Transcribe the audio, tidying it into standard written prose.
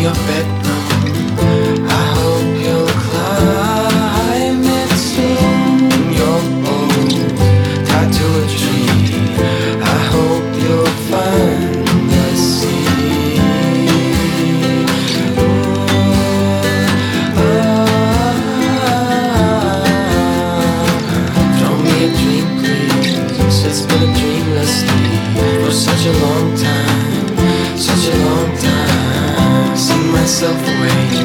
your bedroom. I hope you'll climb it soon. You're bold, tied to a tree. I hope you'll find the sea. Throw me a dream, please. It's been a dreamless sleep for such a long time, such a long time. See myself awake